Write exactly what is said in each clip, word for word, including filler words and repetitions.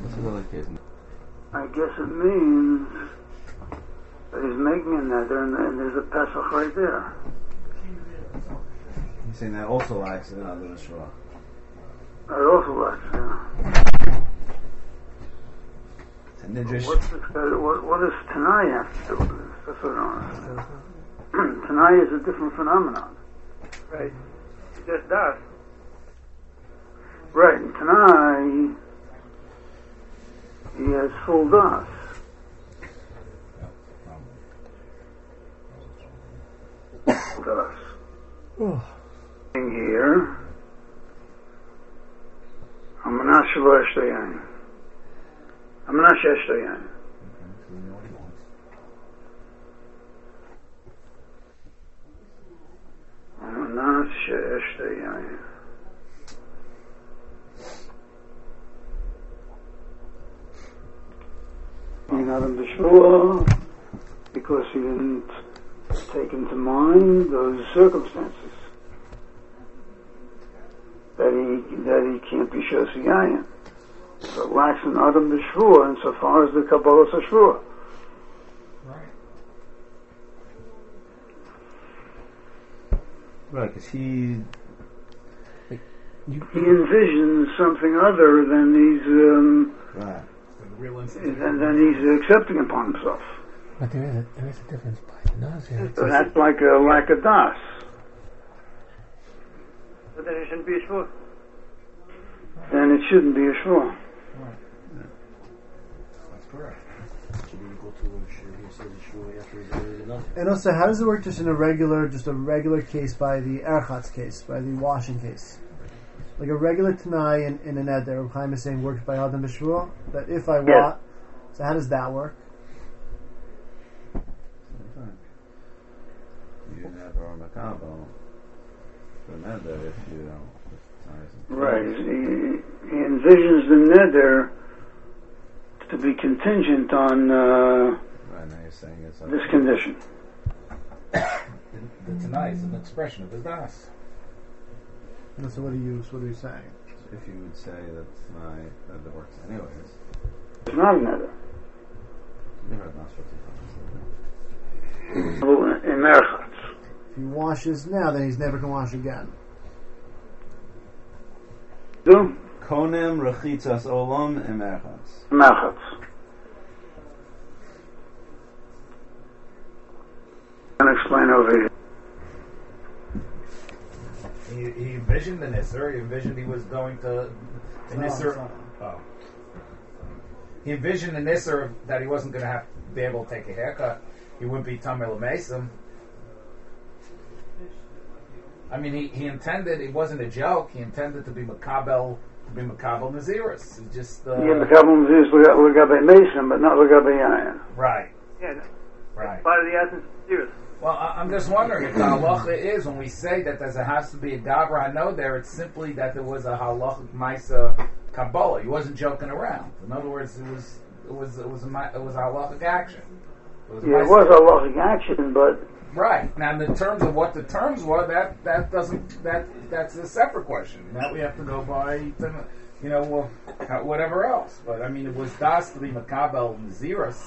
I guess it means that he's making a nether and, and there's a Pesach right there. He's saying that also lacks in other Shua. That also lacks, yeah. What's this, what, what does Tanai have to do with this? That's what I don't understand. Tanai is a different phenomenon. Right. He just does. Right, and Tanai, he has full das. Das. Here, Amana Shelo Eshtayayin. Amana Sheshtayayin. Amana Sheshtayayin. In Adam B'Shvua, because he didn't take into mind those circumstances that he that he can't be Shosiyayin. So it lacks an Adam B'Shvua insofar as the Kabbalah Shvua. Right. Right, because he like, you, he envisions something other than these um, right. than, than he's accepting upon himself. But there is a, there is a difference by Nazir. So that's like a lack of das. But then it shouldn't be a shvur. Then it shouldn't be a shvur. Right. Yeah. That's correct. And also, how does it work just in a regular, just a regular case by the Erchatz case, by the washing case? Like a regular Tanai in, in a neder, Reb Chaim is saying works by Adam B'Shvua, that if I yes. want, so how does that work? You never are makabel for neder if you don't. Right. He, he envisions the neder to be contingent on uh, right, now you're saying it's like this condition. The, the Tanai is an expression of his das. And so what are you, what are you saying? If you would say that my that it works anyways. It's not a neder. Never had not In Merchatz. If he washes now, then he's never going to wash again. Do? Konem rechitzas olam emerchatz. Merchatz. Can I explain over here? He, he envisioned the Nisser. He envisioned he was going to the No, Nisser. not. Oh. He envisioned the Nisser that he wasn't going to have to be able to take a haircut. He wouldn't be Tamil Mason. I mean, he, he intended, it wasn't a joke, he intended to be Makabel, to be Makabel Naziris. He just... Uh, Yeah, Makabel Naziris Lagabe Mason, but not Lagabe Yayin. Right. Yeah, no. Right. Part of the essence of Naziris. Well, I, I'm just wondering if the halacha is, when we say that there has to be a Gabra Hano there, it's simply that there was a halachic Maisa Kabbalah. He wasn't joking around. In other words, it was it was it was a it was a halachic action. It was, yeah, it was a halachic action, but right now, in terms of what the terms were, that that doesn't that that's a separate question. Now we have to go by, you know, well, whatever else. But I mean, it was das to be Makabel Naziris.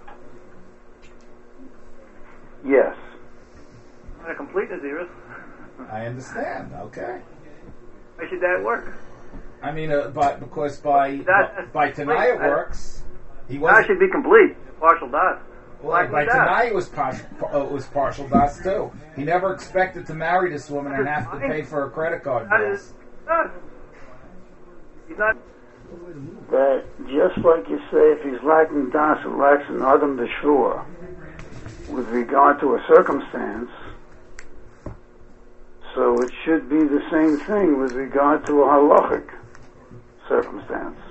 Yes. Not a complete Naziris. I understand. Okay. Why should that work? I mean, uh, but because by that, by, by tonight it works. He was. That should be complete. Partial das. Well, like by tonight it was partial. Uh, it was partial das too. He never expected to marry this woman and have to pay for her credit card bills. That is, he's not. That just like you say, if he's lacking das, it lacks an Adam B'Shvua with regard to a circumstance. So it should be the same thing with regard to a halachic circumstance.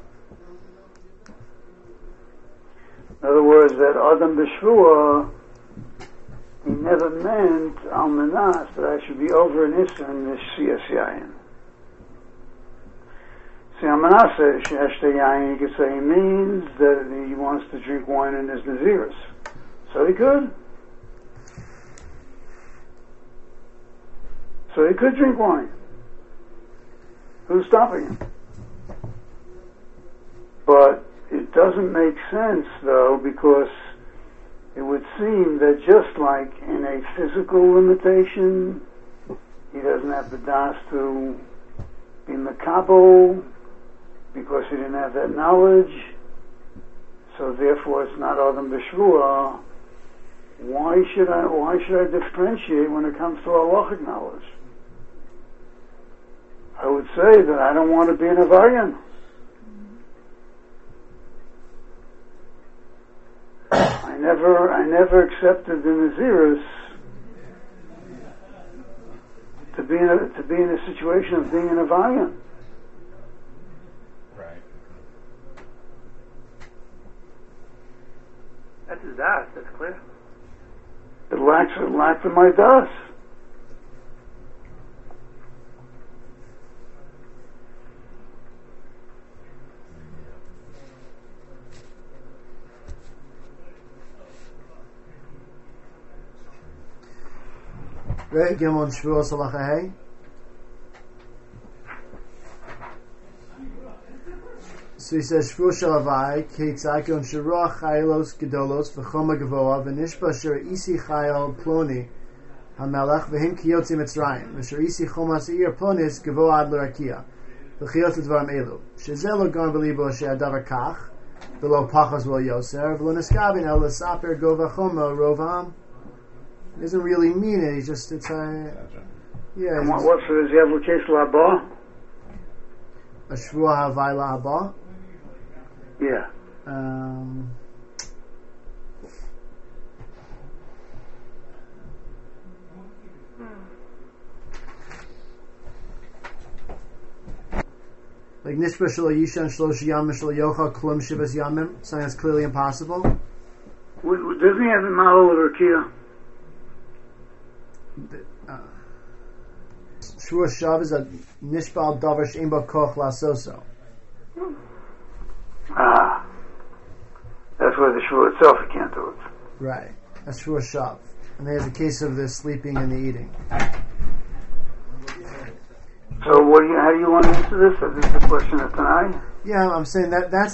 In other words, that Adam B'Shvua, he never meant Almanas, but I should be over an Issa in this Siyas Yayin. See, Almanas says, Sheshte Yayin, you could say he means that he wants to drink wine in his Naziris. So he could. So he could drink wine. Who's stopping him? But it doesn't make sense, though, because it would seem that just like in a physical limitation, he doesn't have the das to be makabel because he didn't have that knowledge, so therefore it's not Adam B'Shvua. Why should I? Why should I differentiate when it comes to halachic knowledge? I would say that I don't want to be an Avarian. I never, I never accepted the Nazirus to be in a, to be in a situation of being an Avarian. Right. That's his das. That's clear. It lacks, it lacks in my das. Right, Gimel and Shvuos Halacha Hey. So he says, Shvuos Shalavai, Keitzakon Shirach Chaylos Gedolos, V'choma Gavoa, V'nishba Shir Isi Chayal Ploni, HaMelech, V'him Kiyotzi Mitzrayim, V'shir Isi Chomas Ir Plonis, Gavoa Ad L'Rakia, V'chiyot L'Dvarim Elu, Shezel Lo Gan B'libo She'adavar Kach, V'lo Pachas V'lo Yoser, V'lo Neskabin El L'Saper Gova Choma Rovam. It doesn't really mean it. He just it's a Gotcha. yeah. And what, what's the Yavlu Laba? A Shvua Havai La'aba. Yeah. Um, like Nishba Shlo Yishan Shlosh Yam Shlo Yocha Klum Shivas Yamim. Something that's clearly impossible. W- w- Doesn't he have a model of Rakia? Uh, Shvua Shav is a Nishbal Davar Sheimba Koch Lasoso. Ah. That's where the Shvua itself he can't do it. Right. That's Shvua Shav. And there's a case of the sleeping and the eating. So what do you, how do you want to answer this? Is this a question of tonight? Yeah, I'm saying that that's